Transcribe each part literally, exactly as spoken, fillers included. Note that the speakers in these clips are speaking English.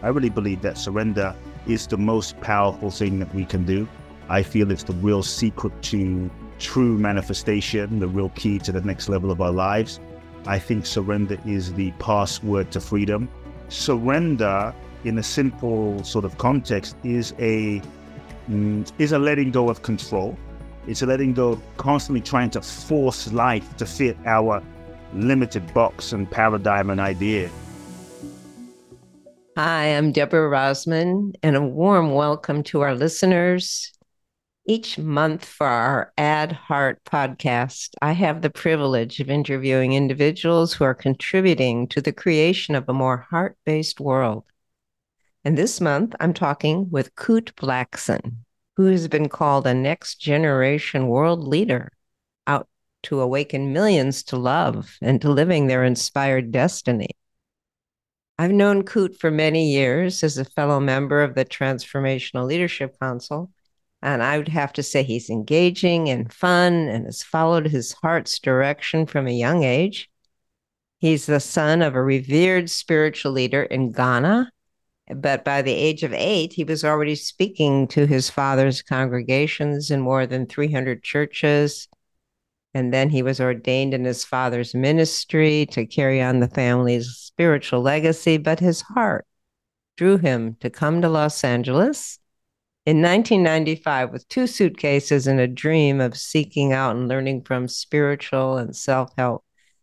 I really believe that surrender is the most powerful thing that we can do. I feel it's the real secret to true manifestation, the real key to the next level of our lives. I think surrender is the password to freedom. Surrender, in a simple sort of context, is a mm, is a letting go of control. It's a letting go of constantly trying to force life to fit our limited box and paradigm and idea. Hi, I'm Deborah Rosman, and a warm welcome to our listeners. Each month for our Add Heart podcast, I have the privilege of interviewing individuals who are contributing to the creation of a more heart-based world. And this month, I'm talking with Kute Blackson, who has been called a next-generation world leader out to awaken millions to love and to living their inspired destiny. I've known Kute for many years as a fellow member of the Transformational Leadership Council, and I would have to say he's engaging and fun and has followed his heart's direction from a young age. He's the son of a revered spiritual leader in Ghana, but by the age of eight, he was already speaking to his father's congregations in more than three hundred churches. And then he was ordained in his father's ministry to carry on the family's spiritual legacy, but his heart drew him to come to Los Angeles in nineteen ninety-five with two suitcases and a dream of seeking out and learning from spiritual and self-help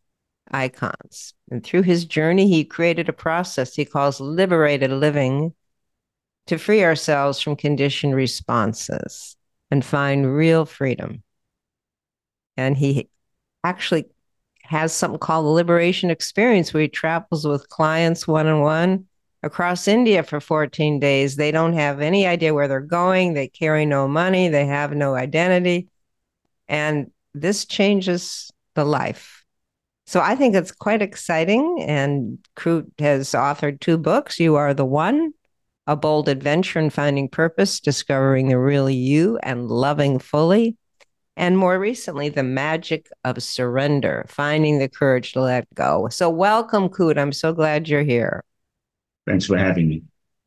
icons. And through his journey, he created a process he calls liberated living to free ourselves from conditioned responses and find real freedom. And he actually has something called the Liberation Experience, where he travels with clients one-on-one across India for fourteen days. They don't have any idea where they're going. They carry no money. They have no identity. And this changes the life. So I think it's quite exciting. And Kute has authored two books, You Are the One, A Bold Adventure in Finding Purpose, Discovering the Real You and Loving Fully. And more recently, The Magic of Surrender, Finding the Courage to Let Go. So welcome, Kute. I'm so glad you're here. Thanks for having me.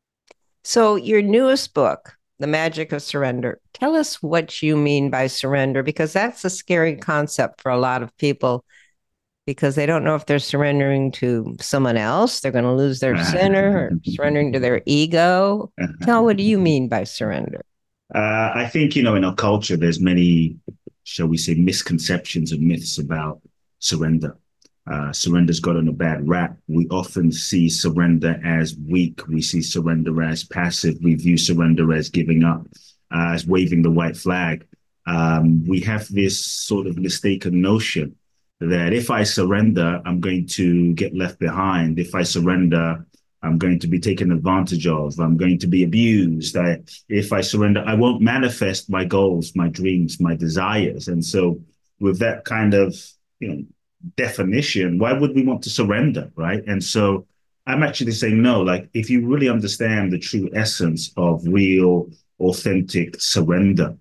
So your newest book, The Magic of Surrender, tell us what you mean by surrender, because that's a scary concept for a lot of people, because they don't know if they're surrendering to someone else, they're going to lose their center, or surrendering to their ego. Tell, what do you mean by surrender? Uh, I think, you know, in our culture, there's many, shall we say, misconceptions and myths about surrender. Uh, surrender's got on a bad rap. We often see surrender as weak. We see surrender as passive. We view surrender as giving up, uh, as waving the white flag. Um, we have this sort of mistaken notion that if I surrender, I'm going to get left behind. If I surrender, I'm going to be taken advantage of. I'm going to be abused. I, if I surrender, I won't manifest my goals, my dreams, my desires. And so with that kind of, you know, definition, why would we want to surrender, right? And so I'm actually saying no, like if you really understand the true essence of real, authentic surrender,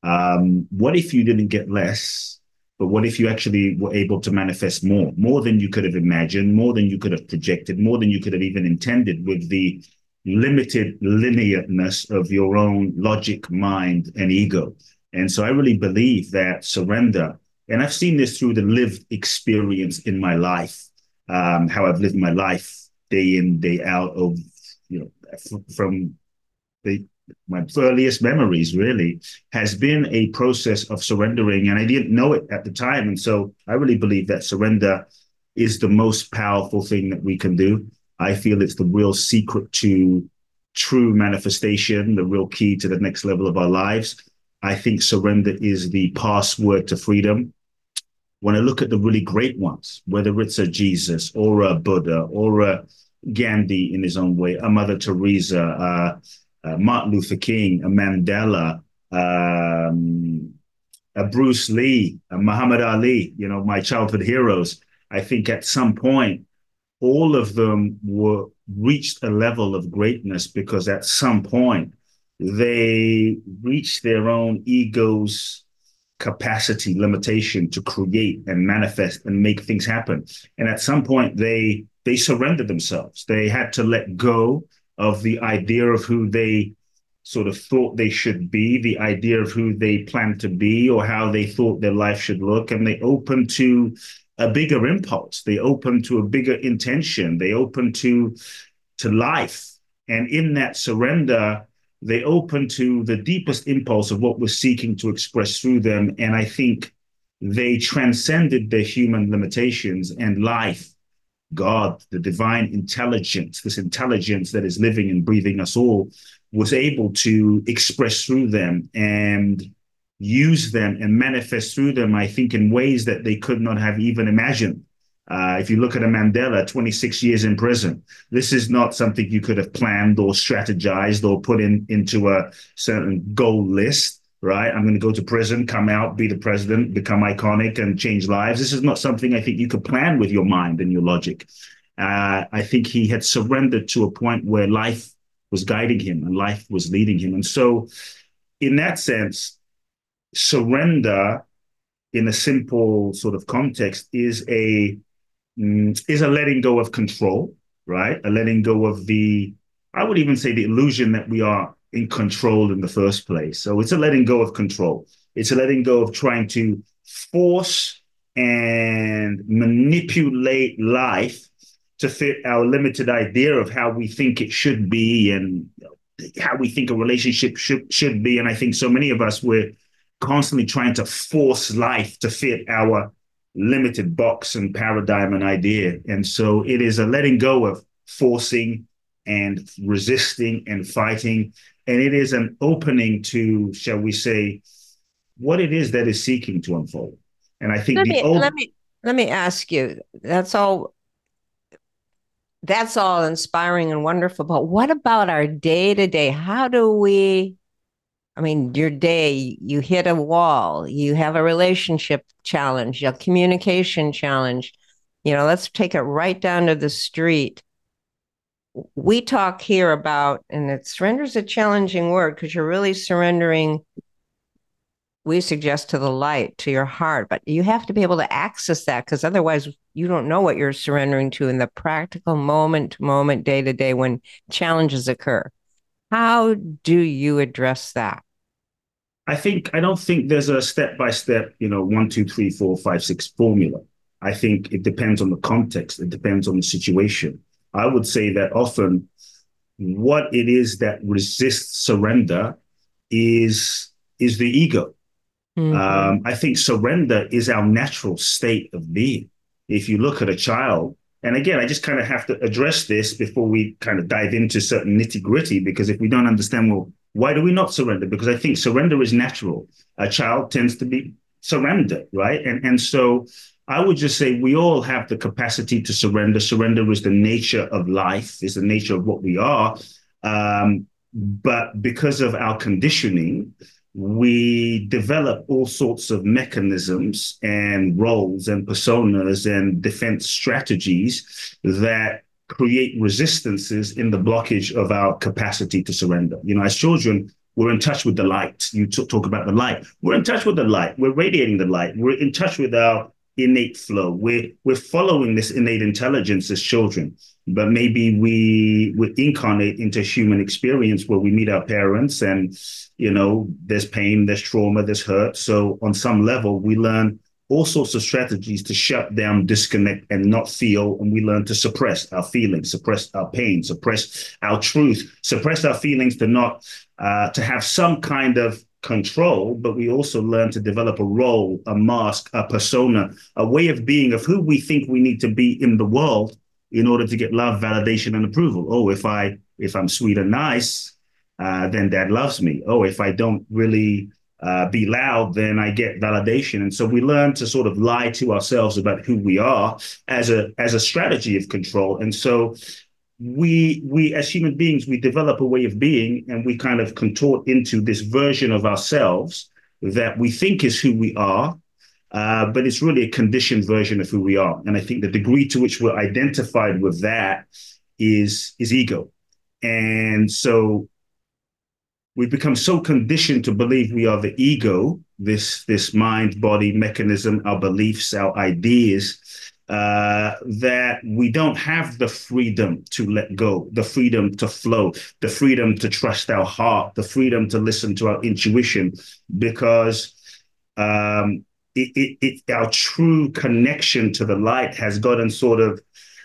um, what if you didn't get less? But what if you actually were able to manifest more, more than you could have imagined, more than you could have projected, more than you could have even intended with the limited linearness of your own logic, mind, and ego? And so I really believe that surrender, and I've seen this through the lived experience in my life, um, how I've lived my life day in, day out of, you know, f- from the my earliest memories, really, has been a process of surrendering. And I didn't know it at the time. And so I really believe that surrender is the most powerful thing that we can do. I feel it's the real secret to true manifestation, the real key to the next level of our lives. I think surrender is the password to freedom. When I look at the really great ones, whether it's a Jesus or a Buddha or a Gandhi in his own way, a Mother Teresa, uh, Uh, Martin Luther King, a Mandela, um, a Bruce Lee, a Muhammad Ali, you know, my childhood heroes. I think at some point, all of them were reached a level of greatness because at some point they reached their own ego's capacity limitation to create and manifest and make things happen. And at some point they they surrendered themselves. They had to let go of the idea of who they sort of thought they should be, the idea of who they plan to be or how they thought their life should look. And they open to a bigger impulse. They open to a bigger intention. They open to, to life. And in that surrender, they open to the deepest impulse of what we're seeking to express through them. And I think they transcended their human limitations, and life, God, the divine intelligence, this intelligence that is living and breathing us all, was able to express through them and use them and manifest through them, I think, in ways that they could not have even imagined. Uh, if you look at a Mandela, twenty-six years in prison, this is not something you could have planned or strategized or put in into a certain goal list, right? I'm going to go to prison, come out, be the president, become iconic and change lives. This is not something I think you could plan with your mind and your logic. Uh, I think he had surrendered to a point where life was guiding him and life was leading him. And so in that sense, surrender in a simple sort of context is a is a letting go of control, right? A letting go of the, I would even say the illusion that we are in control in the first place. So it's a letting go of control. It's a letting go of trying to force and manipulate life to fit our limited idea of how we think it should be and how we think a relationship should, should be. And I think so many of us, we're constantly trying to force life to fit our limited box and paradigm and idea. And so it is a letting go of forcing and resisting and fighting. And it is an opening to, shall we say, what it is that is seeking to unfold. And I think let the me, old... let me let me ask you, that's all that's all inspiring and wonderful. But what about our day-to-day? How do we, I mean, your day, you hit a wall, you have a relationship challenge, a communication challenge. You know, let's take it right down to the street. We talk here about, and it surrender is a challenging word because you're really surrendering, we suggest, to the light, to your heart, but you have to be able to access that because otherwise you don't know what you're surrendering to in the practical moment to moment, day to day when challenges occur. How do you address that? I think, I don't think there's a step-by-step, you know, one, two, three, four, five, six formula. I think it depends on the context. It depends on the situation. I would say that often what it is that resists surrender is, is the ego. Mm-hmm. Um, I think surrender is our natural state of being. If you look at a child, and again, I just kind of have to address this before we kind of dive into certain nitty gritty, because if we don't understand, well, why do we not surrender? Because I think surrender is natural. A child tends to be surrendered, right? And, and so I would just say we all have the capacity to surrender. Surrender is the nature of life, is the nature of what we are. Um, but because of our conditioning, we develop all sorts of mechanisms and roles and personas and defense strategies that create resistances in the blockage of our capacity to surrender. You know, as children, we're in touch with the light. You t- talk about the light. We're in touch with the light. We're radiating the light. We're in touch with our innate flow. We're, we're following this innate intelligence as children. But maybe we we incarnate into human experience where we meet our parents and, you know, there's pain, there's trauma, there's hurt. So on some level, we learn all sorts of strategies to shut down, disconnect, and not feel. And we learn to suppress our feelings, suppress our pain, suppress our truth, suppress our feelings to not, uh, to have some kind of control, but we also learn to develop a role, a mask, a persona, a way of being of who we think we need to be in the world in order to get love, validation, and approval. Oh, if I if I'm sweet and nice, uh, then dad loves me. Oh, if I don't really uh, be loud, then I get validation. And so we learn to sort of lie to ourselves about who we are as a as a strategy of control. And so we we as human beings, we develop a way of being, and we kind of contort into this version of ourselves that we think is who we are. Uh, but it's really a conditioned version of who we are. And I think the degree to which we're identified with that is, is ego. And so we've become so conditioned to believe we are the ego, this, this mind-body mechanism, our beliefs, our ideas, uh, that we don't have the freedom to let go, the freedom to flow, the freedom to trust our heart, the freedom to listen to our intuition, because um, it, it, it, our true connection to the light has gotten sort of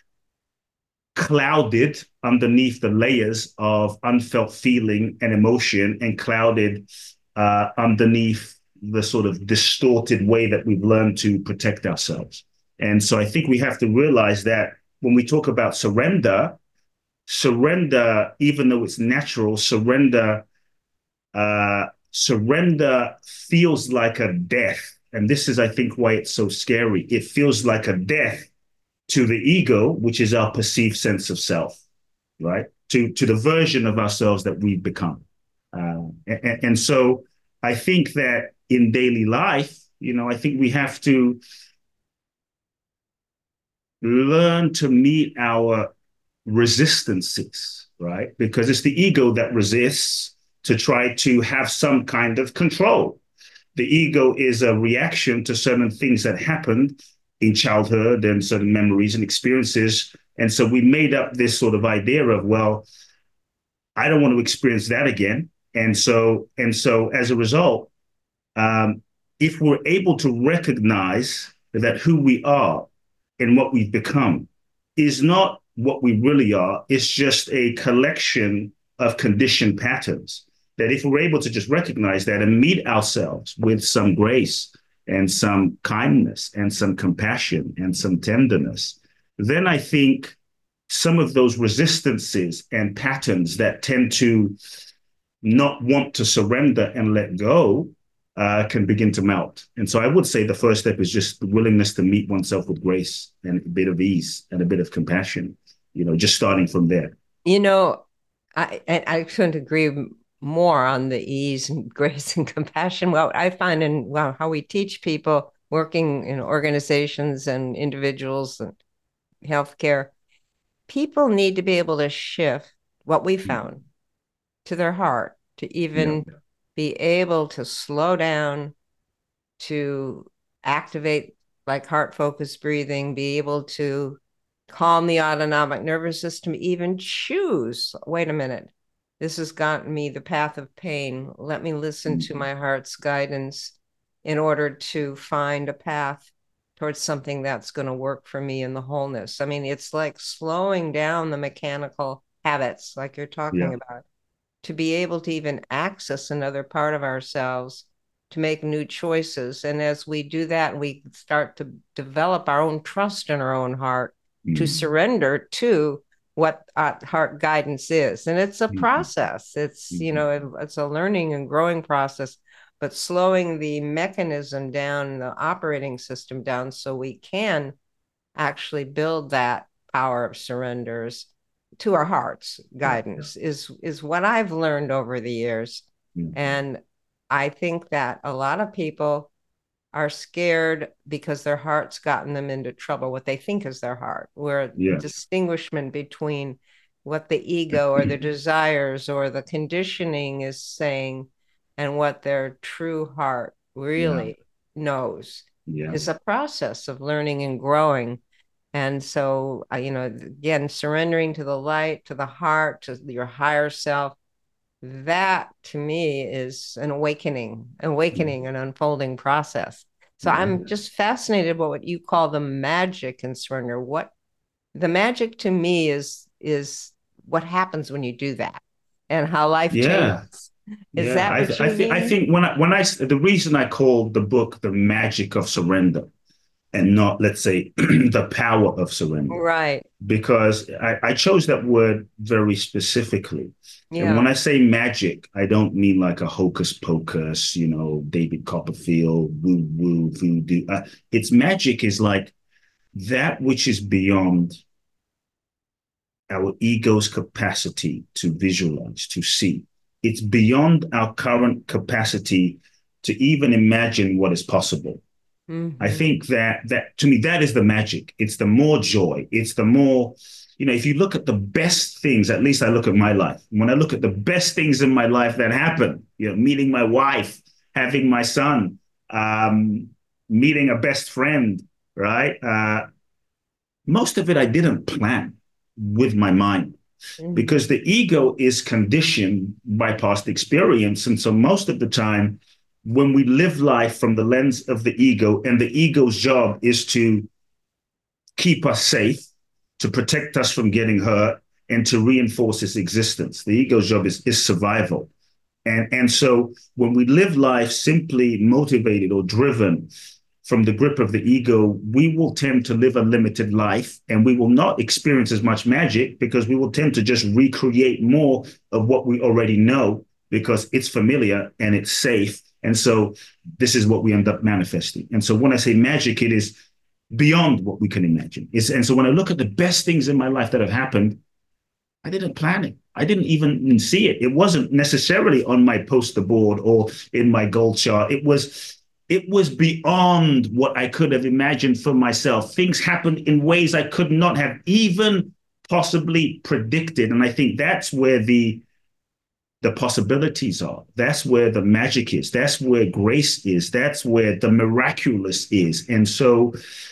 clouded underneath the layers of unfelt feeling and emotion, and clouded uh, underneath the sort of distorted way that we've learned to protect ourselves. And so I think we have to realize that when we talk about surrender, surrender, even though it's natural, surrender, uh, surrender feels like a death. And this is, I think, why it's so scary. It feels like a death to the ego, which is our perceived sense of self, right? To, to the version of ourselves that we've become. Uh, and, and so I think that in daily life, you know, I think we have to learn to meet our resistances, right? Because it's the ego that resists to try to have some kind of control. The ego is a reaction to certain things that happened in childhood and certain memories and experiences. And so we made up this sort of idea of, well, I don't want to experience that again. And so, and so as a result, um, if we're able to recognize that who we are and what we've become is not what we really are, it's just a collection of conditioned patterns. That if we're able to just recognize that and meet ourselves with some grace and some kindness and some compassion and some tenderness, then I think some of those resistances and patterns that tend to not want to surrender and let go uh, can begin to melt. And so I would say the first step is just the willingness to meet oneself with grace and a bit of ease and a bit of compassion, you know, just starting from there. You know, I, I couldn't agree more on the ease and grace and compassion. Well, I find in well, how we teach people working in organizations and individuals and healthcare, people need to be able to shift what we found mm-hmm. to their heart, to even yeah. be able to slow down, to activate like heart focused breathing, be able to calm the autonomic nervous system, even choose, wait a minute, this has gotten me the path of pain. Let me listen mm-hmm. to my heart's guidance in order to find a path towards something that's going to work for me in the wholeness. I mean, it's like slowing down the mechanical habits, like you're talking yeah. about, to be able to even access another part of ourselves, to make new choices. And as we do that, we start to develop our own trust in our own heart, mm-hmm. to surrender to what uh, heart guidance is. And it's a mm-hmm. process. It's, mm-hmm. you know, it, it's a learning and growing process, but slowing the mechanism down, the operating system down, so we can actually build that power of surrenders to our heart's guidance yeah. is, is what I've learned over the years. Mm-hmm. And I think that a lot of people are scared because their heart's gotten them into trouble, what they think is their heart, where yeah. the distinguishment between what the ego or the desires or the conditioning is saying and what their true heart really yeah. knows yeah. is a process of learning and growing. And so, uh, you know, again, surrendering to the light, to the heart, to your higher self, that to me is an awakening, awakening, mm-hmm. an unfolding process. So mm-hmm. I'm just fascinated by what you call the magic in surrender. What the magic to me is, is what happens when you do that and how life yeah. changes. Is yeah. that I, what you I, mean? th- I think when I, when I, the reason I called the book The Magic of Surrender and not, let's say, the power of surrender. Right. Because I, I chose that word very specifically. Yeah. And when I say magic, I don't mean like a hocus pocus, you know, David Copperfield, woo woo, voodoo. Uh, it's magic is like that which is beyond our ego's capacity to visualize, to see. It's beyond our current capacity to even imagine what is possible. Mm-hmm. I think that that to me, that is the magic. It's the more joy. It's the more, you know, if you look at the best things, at least I look at my life. When I look at the best things in my life that happen, you know, meeting my wife, having my son, um, meeting a best friend, right? Uh, most of it I didn't plan with my mind, Mm. because the ego is conditioned by past experience. And so most of the time, when we live life from the lens of the ego, and the ego's job is to keep us safe, to protect us from getting hurt, and to reinforce its existence. The ego's job is, is survival. And, and so when we live life simply motivated or driven from the grip of the ego, we will tend to live a limited life, and we will not experience as much magic, because we will tend to just recreate more of what we already know, because it's familiar and it's safe. And so this is what we end up manifesting. And so when I say magic, it is beyond what we can imagine. It's, and so when I look at the best things in my life that have happened, I didn't plan it. I didn't even see it. It wasn't necessarily on my poster board or in my goal chart. It was it was beyond what I could have imagined for myself. Things happened in ways I could not have even possibly predicted. And I think that's where the the possibilities are. That's where the magic is. That's where grace is. That's where the miraculous is. And so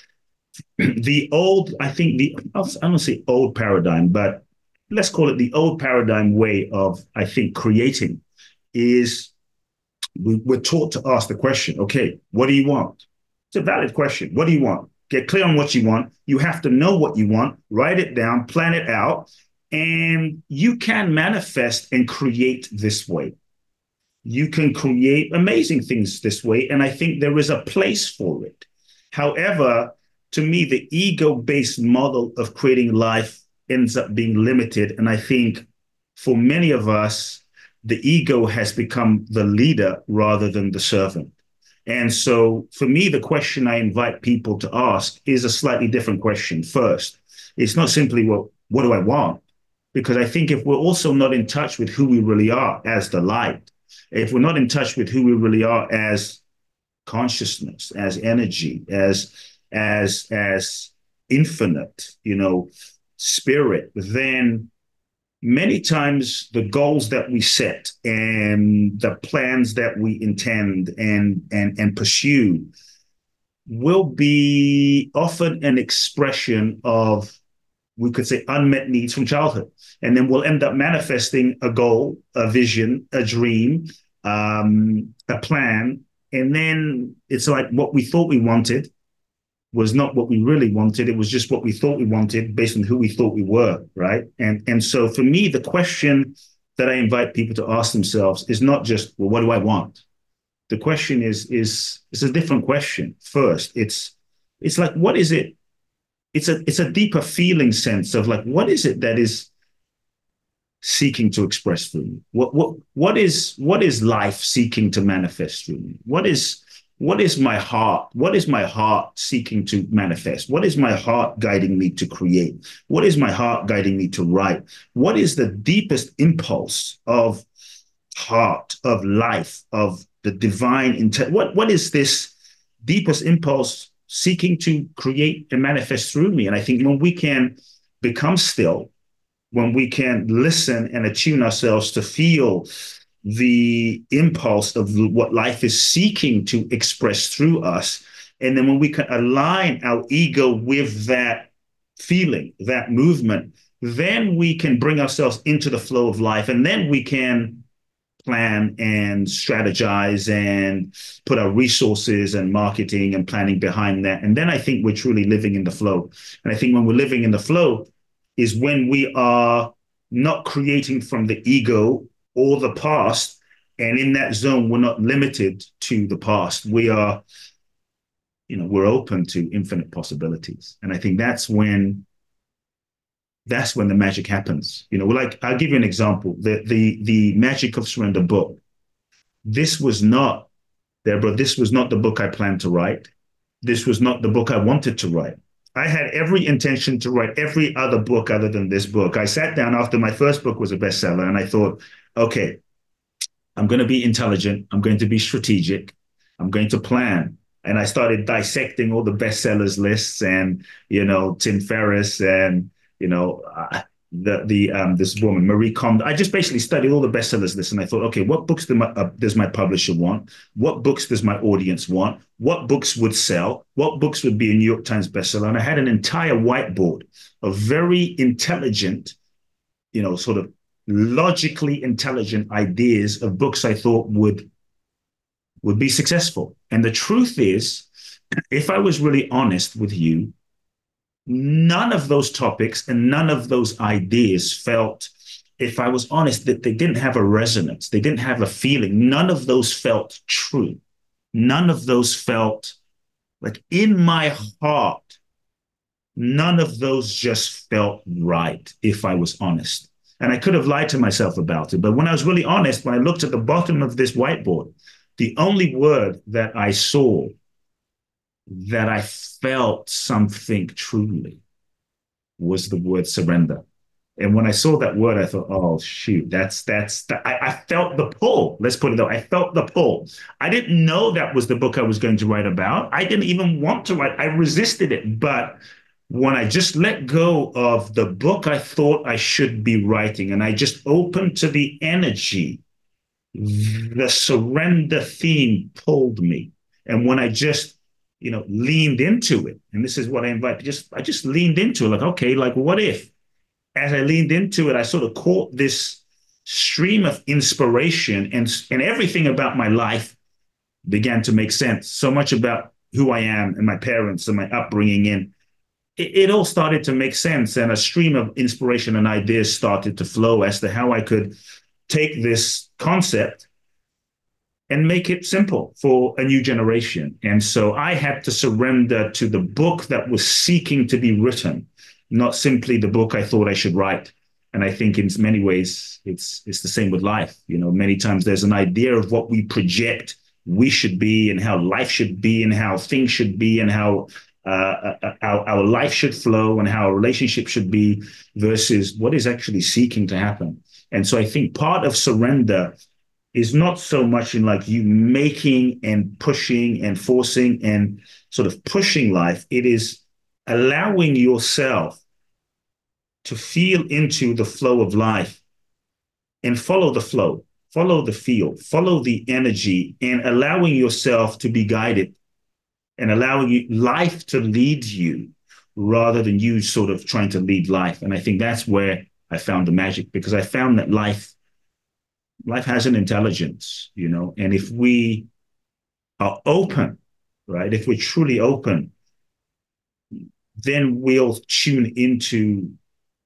the old, I think the, I don't say old paradigm, but let's call it the old paradigm way of, I think, creating is we, we're taught to ask the question, okay, what do you want? It's a valid question. What do you want? Get clear on what you want. You have to know what you want, write it down, plan it out, and you can manifest and create this way. You can create amazing things this way, and I think there is a place for it. However, to me, the ego-based model of creating life ends up being limited. And I think for many of us, the ego has become the leader rather than the servant. And so for me, the question I invite people to ask is a slightly different question. First, it's not simply, well, what do I want? Because I think if we're also not in touch with who we really are as the light, if we're not in touch with who we really are as consciousness, as energy, as as as infinite, you know, spirit, then many times the goals that we set and the plans that we intend and and and pursue will be often an expression of, we could say, unmet needs from childhood. And then we'll end up manifesting a goal, a vision, a dream, um, a plan. And then it's like what we thought we wanted was not what we really wanted. It was just what we thought we wanted based on who we thought we were, right? And, and so for me, the question that I invite people to ask themselves is not just, well, what do I want? The question is, is, is a different question. First, it's, it's like, what is it? It's a, it's a deeper feeling sense of like, what is it that is seeking to express through me? What, what, what is, what is life seeking to manifest through me? What is, what is my heart? What is my heart seeking to manifest? What is my heart guiding me to create? What is my heart guiding me to write? What is the deepest impulse of heart, of life, of the divine intent? What, what is this deepest impulse seeking to create and manifest through me? And I think when we can become still, when we can listen and attune ourselves to feel the impulse of what life is seeking to express through us, and then when we can align our ego with that feeling, that movement, then we can bring ourselves into the flow of life, and then we can plan and strategize and put our resources and marketing and planning behind that. And then I think we're truly living in the flow. And I think when we're living in the flow is when we are not creating from the ego or the past. And in that zone, we're not limited to the past. We are, you know, we're open to infinite possibilities. And I think that's when that's when the magic happens. You know, like, I'll give you an example. The the the Magic of Surrender book. This was not, Deborah, this was not the book I planned to write. This was not the book I wanted to write. I had every intention to write every other book other than this book. I sat down after my first book was a bestseller, and I thought, okay, I'm going to be intelligent. I'm going to be strategic. I'm going to plan. And I started dissecting all the bestsellers lists and, you know, Tim Ferriss and, you know, uh, the the um this woman Marie Kondo. I just basically studied all the bestsellers list, and I thought, okay, what books do my, uh, does my publisher want? What books does my audience want? What books would sell? What books would be a New York Times bestseller? And I had an entire whiteboard of very intelligent, you know, sort of logically intelligent ideas of books I thought would would be successful. And the truth is, if I was really honest with you, none of those topics and none of those ideas felt, if I was honest, that they didn't have a resonance. They didn't have a feeling. None of those felt true. None of those felt like in my heart. None of those just felt right, if I was honest. And I could have lied to myself about it. But when I was really honest, when I looked at the bottom of this whiteboard, the only word that I saw that I felt something truly was the word surrender. And when I saw that word, I thought, oh, shoot, that's, that's, that. I, I felt the pull. Let's put it though. I felt the pull. I didn't know that was the book I was going to write about. I didn't even want to write. I resisted it. But when I just let go of the book I thought I should be writing, and I just opened to the energy, the surrender theme pulled me. And when I just, you know, leaned into it, and this is what I invite, just I just leaned into it, like, okay, like what if? As I leaned into it, I sort of caught this stream of inspiration, and and everything about my life began to make sense. So much about who I am and my parents and my upbringing, and it, it all started to make sense. And a stream of inspiration and ideas started to flow as to how I could take this concept and make it simple for a new generation. And so I had to surrender to the book that was seeking to be written, not simply the book I thought I should write. And I think in many ways, it's it's the same with life. You know, many times there's an idea of what we project we should be and how life should be and how things should be and how uh, our, our life should flow and how a relationship should be versus what is actually seeking to happen. And so I think part of surrender is not so much in like you making and pushing and forcing and sort of pushing life. It is allowing yourself to feel into the flow of life and follow the flow, follow the feel, follow the energy, and allowing yourself to be guided and allowing you, life to lead you rather than you sort of trying to lead life. And I think that's where I found the magic, because I found that life, life has an intelligence, you know, and if we are open, right, if we're truly open, then we'll tune into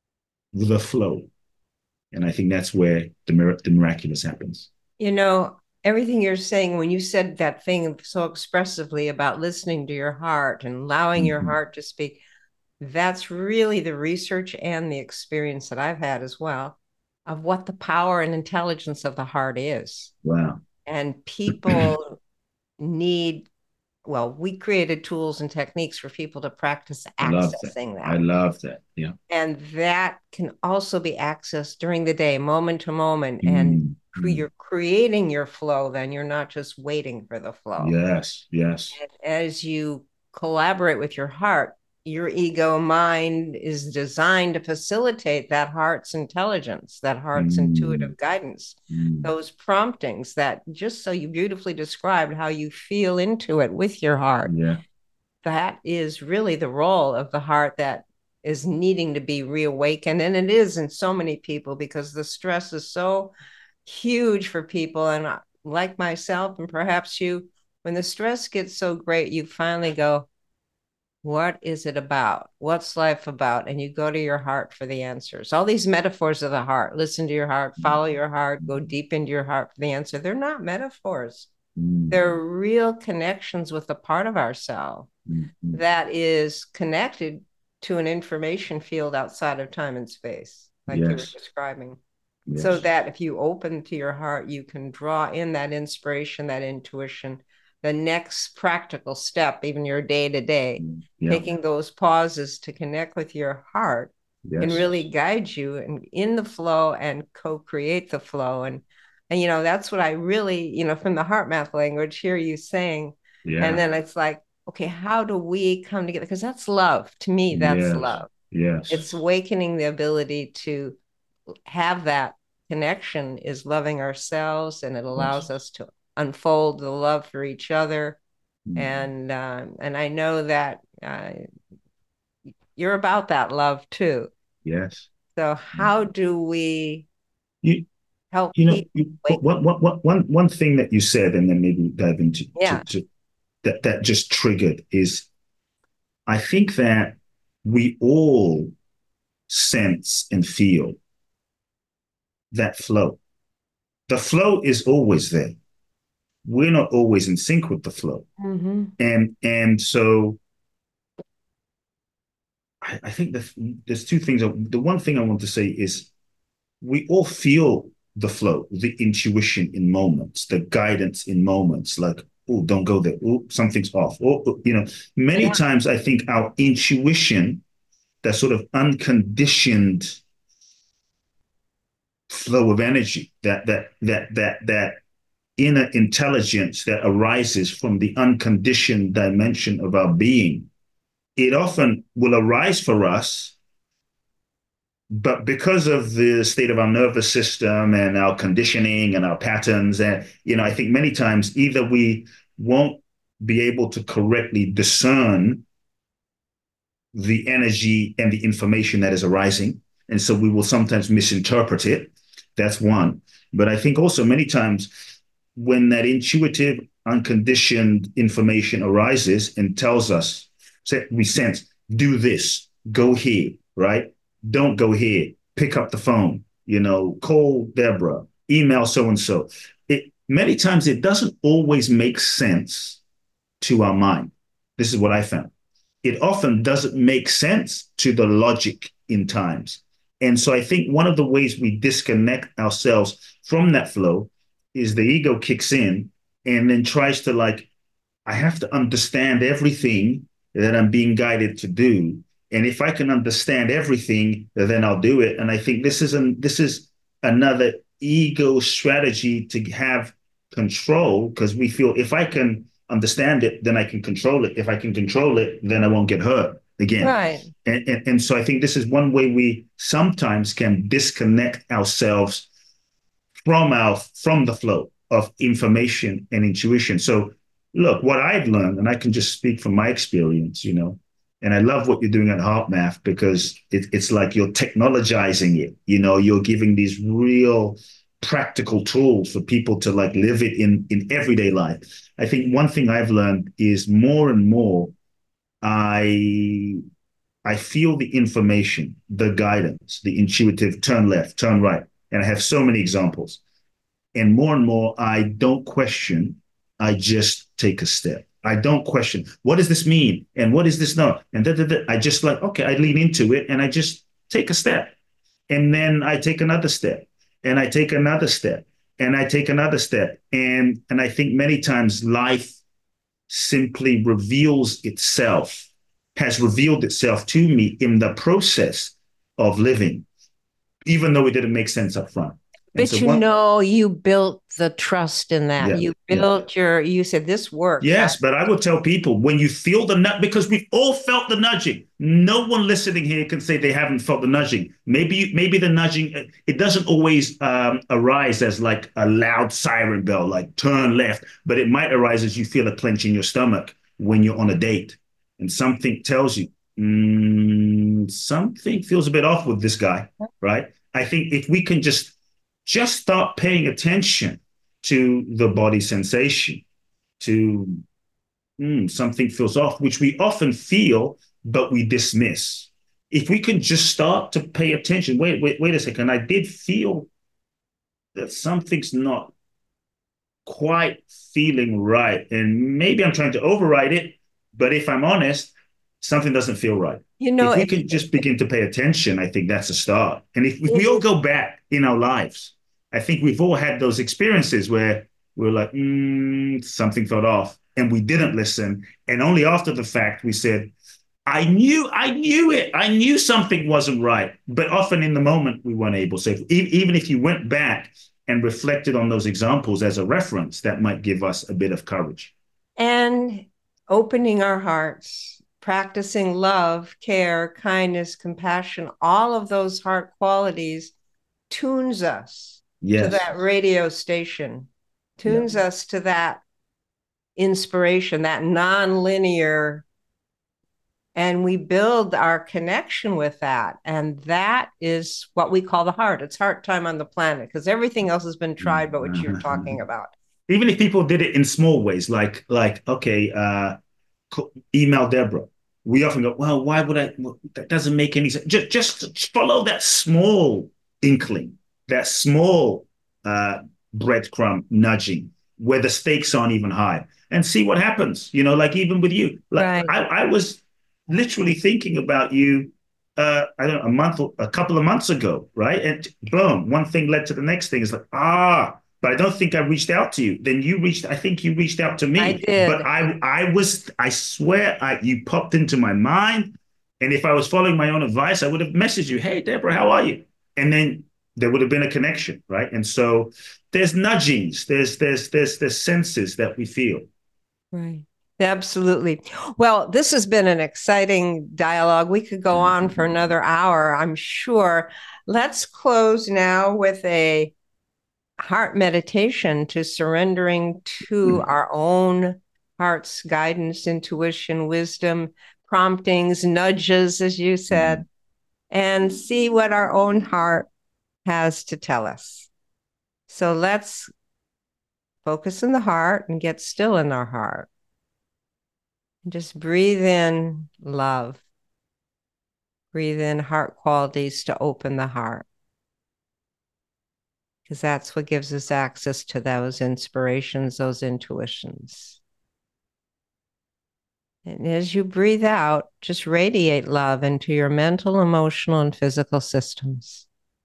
the flow. And I think that's where the, mir- the miraculous happens. You know, everything you're saying, when you said that thing so expressively about listening to your heart and allowing mm-hmm. your heart to speak, that's really the research and the experience that I've had as well of what the power and intelligence of the heart is. Wow. And people need, well, we created tools and techniques for people to practice accessing that. that. I love that. Yeah. And that can also be accessed during the day, moment to moment. Mm-hmm. And you're creating your flow, then you're not just waiting for the flow. Yes, yes. And as you collaborate with your heart, your ego mind is designed to facilitate that heart's intelligence, that heart's mm. intuitive guidance, mm. those promptings that just so you beautifully described how you feel into it with your heart. Yeah. That is really the role of the heart that is needing to be reawakened. And it is in so many people because the stress is so huge for people. And like myself, and perhaps you, when the stress gets so great, you finally go, what is it about? What's life about? And you go to your heart for the answers. All these metaphors of the heart, listen to your heart, follow your heart, go deep into your heart for the answer. They're not metaphors. Mm. They're real connections with a part of ourselves mm-hmm. that is connected to an information field outside of time and space, like yes. you were describing. Yes. So that if you open to your heart, you can draw in that inspiration, that intuition, the next practical step, even your day to day, taking those pauses to connect with your heart yes. and really guide you and in the flow and co-create the flow. And, and, you know, that's what I really, you know, from the heart math language, hear you saying, yeah. and then it's like, okay, how do we come together? Because that's love. To me, that's yes. love. Yes. It's awakening the ability to have that connection is loving ourselves, and it Yes. allows us to unfold the love for each other. Mm. And um, and I know that uh, you're about that love too. Yes. So Mm. how do we You, help you know, people you, wake? one, one, one, one one thing that you said, and then maybe dive into to, Yeah. to, that, that just triggered is I think that we all sense and feel that flow. The flow is always there. We're not always in sync with the flow. Mm-hmm. And and so I, I think that there's two things. The one thing I want to say is we all feel the flow, the intuition in moments, the guidance in moments, like, oh, don't go there. Oh, something's off. Oh, you know, many Yeah. times I think our intuition, that sort of unconditioned flow of energy, that that that that that inner intelligence that arises from the unconditioned dimension of our being, it often will arise for us, but because of the state of our nervous system and our conditioning and our patterns, and you know, I think many times either we won't be able to correctly discern the energy and the information that is arising, and so we will sometimes misinterpret it. That's one. But I think also many times when that intuitive, unconditioned information arises and tells us, we sense, do this, go here, right? Don't go here, pick up the phone, you know, call Deborah, email so and so. It many times it doesn't always make sense to our mind. This is what I found. It often doesn't make sense to the logic in times. And so I think one of the ways we disconnect ourselves from that flow is the ego kicks in and then tries to, like, I have to understand everything that I'm being guided to do. And if I can understand everything, then I'll do it. And I think this is an, this is another ego strategy to have control, because we feel if I can understand it, then I can control it. If I can control it, then I won't get hurt again. Right. And, and, and so I think this is one way we sometimes can disconnect ourselves from our from the flow of information and intuition. So look, what I've learned, and I can just speak from my experience, you know, and I love what you're doing at HeartMath, because it, it's like you're technologizing it. You know, you're giving these real practical tools for people to, like, live it in in everyday life. I think one thing I've learned is more and more I I feel the information, the guidance, the intuitive turn left, turn right. And I have so many examples. And more and more, I don't question. I just take a step. I don't question. What does this mean? And what is this not? And da, da, da. I just, like, okay, I lean into it and I just take a step. And then I take another step. And I take another step. And I take another step. And, and I think many times life simply reveals itself, has revealed itself to me in the process of living, even though it didn't make sense up front. But so you one, know, you built the trust in that. yeah, You yeah. built your, you said, this works. Yes, I, but I would tell people, when you feel the nut, because we've all felt the nudging. No one listening here can say they haven't felt the nudging. Maybe, maybe the nudging, it doesn't always um, arise as like a loud siren bell, like turn left, but it might arise as you feel a clench in your stomach when you're on a date and something tells you, mm, something feels a bit off with this guy, right? I think if we can just just start paying attention to the body sensation, to mm, something feels off, which we often feel, but we dismiss. If we can just start to pay attention, wait, wait, wait a second, I did feel that something's not quite feeling right. And maybe I'm trying to override it, but if I'm honest, something doesn't feel right. you know, If we it, can just begin to pay attention, I think that's a start. And if, if we all go back in our lives, I think we've all had those experiences where we're like, mm, something felt off, and we didn't listen. And only after the fact we said, I knew, I knew it. I knew something wasn't right. But often in the moment, we weren't able. So if, even if you went back and reflected on those examples as a reference, that might give us a bit of courage. And opening our hearts, practicing love, care, kindness, compassion, all of those heart qualities tunes us Yes. to that radio station, tunes Yeah. us to that inspiration, that non-linear, and we build our connection with that. And that is what we call the heart. It's heart time on the planet, because everything else has been tried but what you're talking about. Even if people did it in small ways, like, like okay, uh, email Deborah. We often go, well, why would I? Well, that doesn't make any sense. Just, just follow that small inkling, that small uh, breadcrumb nudging where the stakes aren't even high, and see what happens. You know, like even with you, like Right. I, I was literally thinking about you. Uh, I don't know, a month, a couple of months ago, right? And boom, one thing led to the next thing. It's like, ah, but I don't think I reached out to you. Then you reached, I think you reached out to me. I did. But I I was, I swear, I, you popped into my mind. And if I was following my own advice, I would have messaged you, hey, Deborah, how are you? And then there would have been a connection, right? And so there's nudgings, there's there's there's there's senses that we feel. Right. Absolutely. Well, this has been an exciting dialogue. We could go on for another hour, I'm sure. Let's close now with a heart meditation to surrendering to our own heart's guidance, intuition, wisdom, promptings, nudges, as you said, and see what our own heart has to tell us. So let's focus in the heart and get still in our heart. Just breathe in love. Breathe in heart qualities to open the heart, because that's what gives us access to those inspirations, those intuitions. And as you breathe out, just radiate love into your mental, emotional, and physical systems.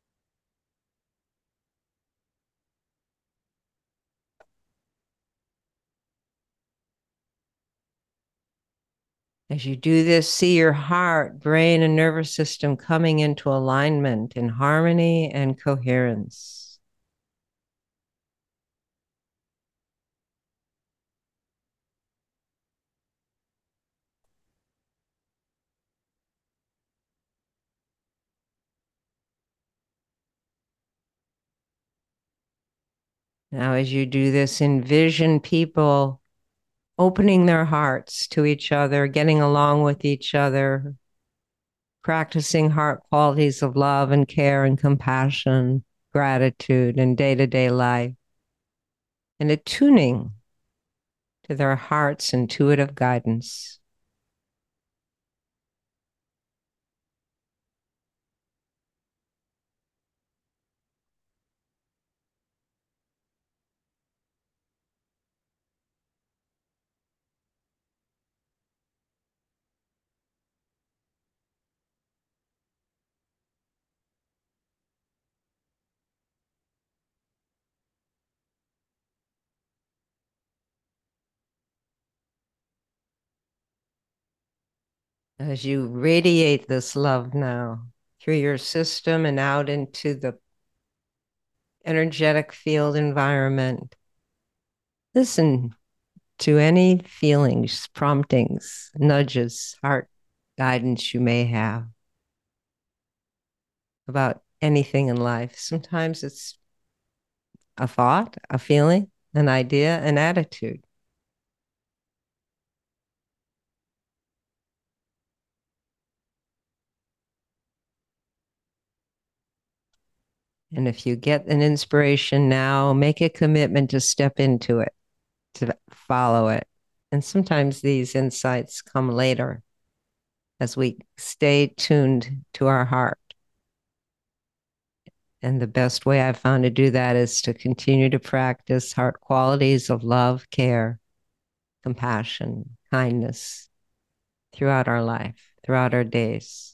As you do this, see your heart, brain, and nervous system coming into alignment in harmony and coherence. Now, as you do this, envision people opening their hearts to each other, getting along with each other, practicing heart qualities of love and care and compassion, gratitude in day-to-day life, and attuning to their heart's intuitive guidance. As you radiate this love now through your system and out into the energetic field environment, listen to any feelings, promptings, nudges, heart guidance you may have about anything in life. Sometimes it's a thought, a feeling, an idea, an attitude. And if you get an inspiration now, make a commitment to step into it, to follow it. And sometimes these insights come later as we stay tuned to our heart. And the best way I've found to do that is to continue to practice heart qualities of love, care, compassion, kindness throughout our life, throughout our days.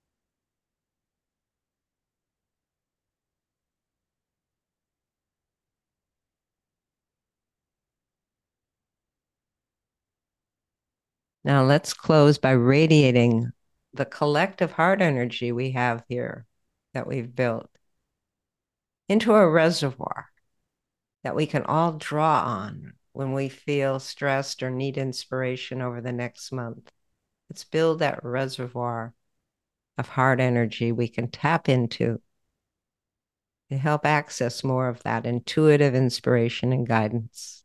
Now let's close by radiating the collective heart energy we have here that we've built into a reservoir that we can all draw on when we feel stressed or need inspiration over the next month. Let's build that reservoir of heart energy we can tap into to help access more of that intuitive inspiration and guidance.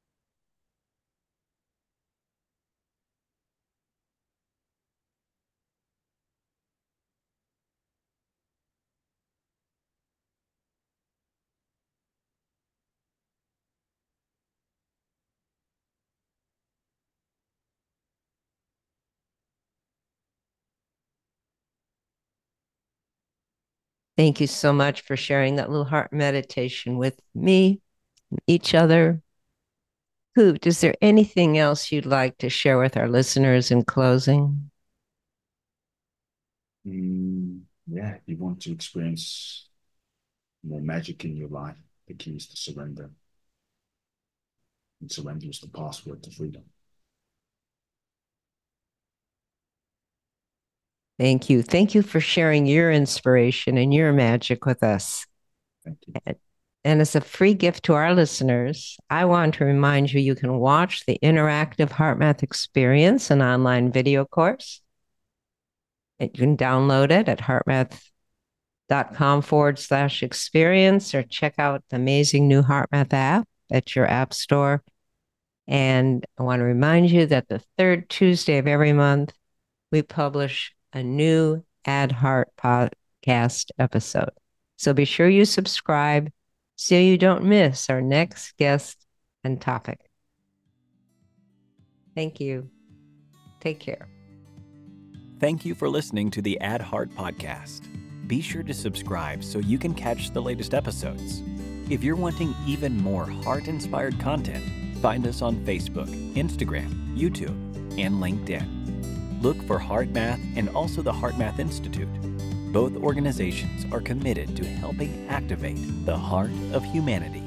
Thank you so much for sharing that little heart meditation with me, and each other. Hoot, is there anything else you'd like to share with our listeners in closing? Mm, yeah, if you want to experience more magic in your life, the key is to surrender. And surrender is the password to freedom. Thank you. Thank you for sharing your inspiration and your magic with us. Thank you. And, and as a free gift to our listeners, I want to remind you you can watch the interactive HeartMath Experience, an online video course. You can download it at heartmath.com forward slash experience, or check out the amazing new HeartMath app at your app store. And I want to remind you that the third Tuesday of every month, we publish a new Add Heart podcast episode. So be sure you subscribe so you don't miss our next guest and topic. Thank you. Take care. Thank you for listening to the Add Heart podcast. Be sure to subscribe so you can catch the latest episodes. If you're wanting even more heart-inspired content, find us on Facebook, Instagram, YouTube, and LinkedIn. Look for HeartMath and also the HeartMath Institute. Both organizations are committed to helping activate the heart of humanity.